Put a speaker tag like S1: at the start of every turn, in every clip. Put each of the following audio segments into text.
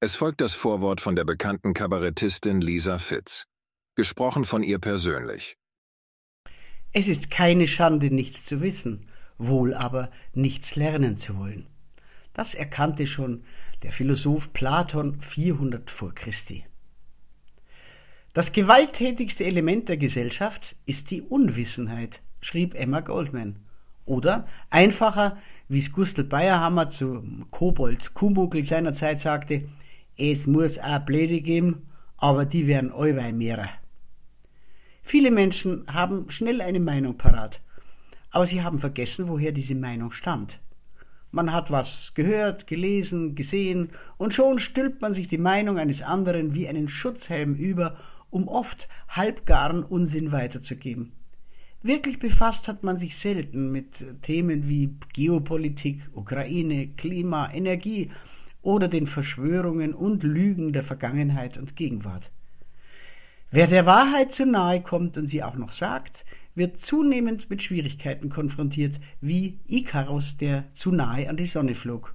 S1: Es folgt das Vorwort von der bekannten Kabarettistin Lisa Fitz. Gesprochen von ihr persönlich.
S2: Es ist keine Schande, nichts zu wissen, wohl aber nichts lernen zu wollen. Das erkannte schon der Philosoph Platon 400 vor Christi. Das gewalttätigste Element der Gesellschaft ist die Unwissenheit, schrieb Emma Goldman. Oder einfacher, wie es Gustl Bayerhammer zu Kobold Kumuckl seinerzeit sagte, es muss auch Blöde geben, aber die werden allweil mehrer. Viele Menschen haben schnell eine Meinung parat, aber sie haben vergessen, woher diese Meinung stammt. Man hat was gehört, gelesen, gesehen und schon stülpt man sich die Meinung eines anderen wie einen Schutzhelm über, um oft halbgaren Unsinn weiterzugeben. Wirklich befasst hat man sich selten mit Themen wie Geopolitik, Ukraine, Klima, Energie oder den Verschwörungen und Lügen der Vergangenheit und Gegenwart. Wer der Wahrheit zu nahe kommt und sie auch noch sagt, wird zunehmend mit Schwierigkeiten konfrontiert, wie Ikarus, der zu nahe an die Sonne flog.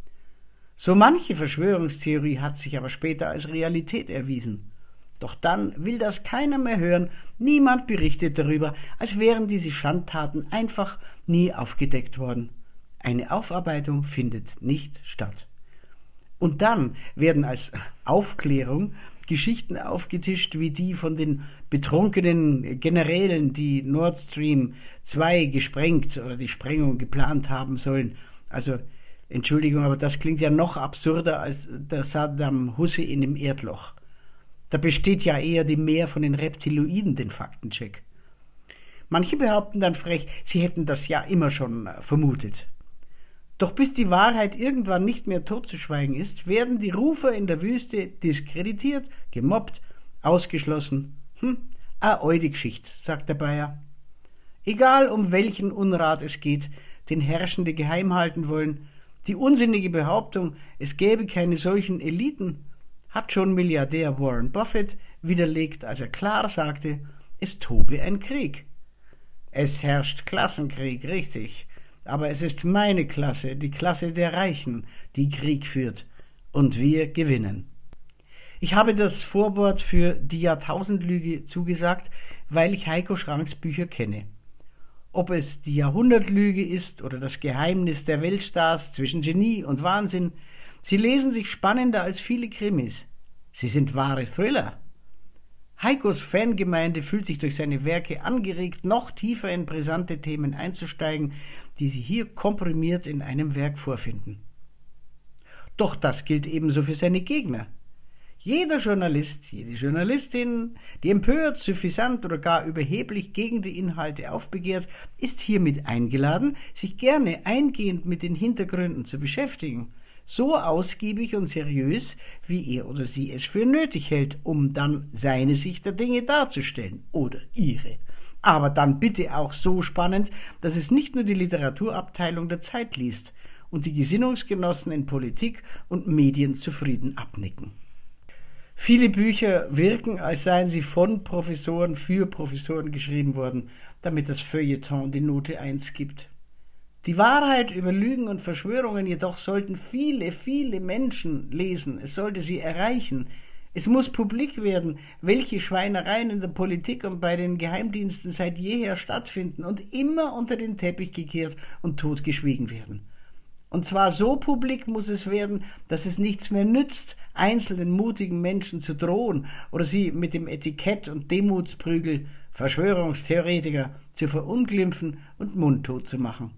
S2: So manche Verschwörungstheorie hat sich aber später als Realität erwiesen. Doch dann will das keiner mehr hören, niemand berichtet darüber, als wären diese Schandtaten einfach nie aufgedeckt worden. Eine Aufarbeitung findet nicht statt. Und dann werden als Aufklärung Geschichten aufgetischt wie die von den betrunkenen Generälen, die Nord Stream 2 gesprengt oder die Sprengung geplant haben sollen. Also, Entschuldigung, aber das klingt ja noch absurder als der Saddam Hussein im Erdloch. Da besteht ja eher die Mehr von den Reptiloiden den Faktencheck. Manche behaupten dann frech, sie hätten das ja immer schon vermutet. Doch bis die Wahrheit irgendwann nicht mehr totzuschweigen ist, werden die Rufer in der Wüste diskreditiert, gemobbt, ausgeschlossen. A oide Geschicht, sagt der Bayer. Egal um welchen Unrat es geht, den Herrschende geheim halten wollen, die unsinnige Behauptung, es gäbe keine solchen Eliten, hat schon Milliardär Warren Buffett widerlegt, als er klar sagte, es tobe ein Krieg. Es herrscht Klassenkrieg, richtig. Aber es ist meine Klasse, die Klasse der Reichen, die Krieg führt. Und wir gewinnen. Ich habe das Vorwort für die Jahrtausendlüge zugesagt, weil ich Heiko Schranks Bücher kenne. Ob es die Jahrhundertlüge ist oder das Geheimnis der Weltstars zwischen Genie und Wahnsinn, sie lesen sich spannender als viele Krimis. Sie sind wahre Thriller. Heikos Fangemeinde fühlt sich durch seine Werke angeregt, noch tiefer in brisante Themen einzusteigen, die sie hier komprimiert in einem Werk vorfinden. Doch das gilt ebenso für seine Gegner. Jeder Journalist, jede Journalistin, die empört, suffisant oder gar überheblich gegen die Inhalte aufbegehrt, ist hiermit eingeladen, sich gerne eingehend mit den Hintergründen zu beschäftigen. So ausgiebig und seriös, wie er oder sie es für nötig hält, um dann seine Sicht der Dinge darzustellen oder ihre. Aber dann bitte auch so spannend, dass es nicht nur die Literaturabteilung der Zeit liest und die Gesinnungsgenossen in Politik und Medien zufrieden abnicken. Viele Bücher wirken, als seien sie von Professoren für Professoren geschrieben worden, damit das Feuilleton die Note 1 gibt. Die Wahrheit über Lügen und Verschwörungen jedoch sollten viele, viele Menschen lesen. Es sollte sie erreichen. Es muss publik werden, welche Schweinereien in der Politik und bei den Geheimdiensten seit jeher stattfinden und immer unter den Teppich gekehrt und totgeschwiegen werden. Und zwar so publik muss es werden, dass es nichts mehr nützt, einzelnen mutigen Menschen zu drohen oder sie mit dem Etikett und Demutsprügel Verschwörungstheoretiker zu verunglimpfen und mundtot zu machen.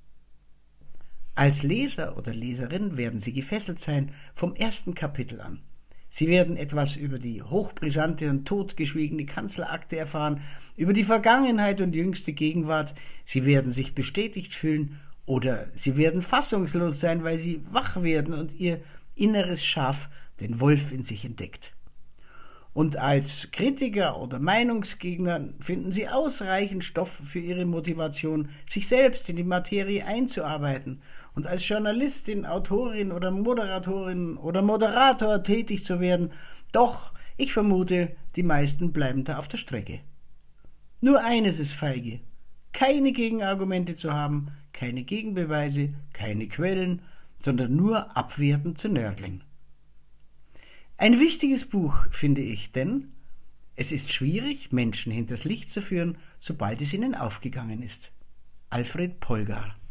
S2: Als Leser oder Leserin werden Sie gefesselt sein vom ersten Kapitel an. Sie werden etwas über die hochbrisante und totgeschwiegene Kanzlerakte erfahren, über die Vergangenheit und jüngste Gegenwart. Sie werden sich bestätigt fühlen oder Sie werden fassungslos sein, weil Sie wach werden und Ihr inneres Schaf, den Wolf, in sich entdeckt. Und als Kritiker oder Meinungsgegner finden Sie ausreichend Stoff für Ihre Motivation, sich selbst in die Materie einzuarbeiten und als Journalistin, Autorin oder Moderatorin oder Moderator tätig zu werden. Doch, ich vermute, die meisten bleiben da auf der Strecke. Nur eines ist feige: keine Gegenargumente zu haben, keine Gegenbeweise, keine Quellen, sondern nur abwertend zu nörgeln. Ein wichtiges Buch, finde ich, denn es ist schwierig, Menschen hinters Licht zu führen, sobald es ihnen aufgegangen ist. Alfred Polgar.